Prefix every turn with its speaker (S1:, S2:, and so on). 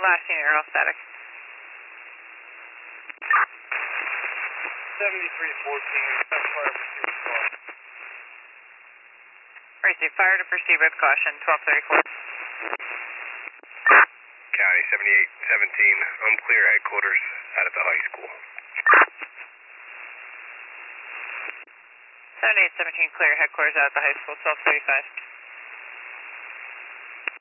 S1: Last unit, you're all static.
S2: 7314, fire pursuit with caution.
S1: Receive fire to proceed with caution, 1234.
S2: County 7817, unclear headquarters out of the high school.
S1: 7817, clear headquarters out at the high school, 1235.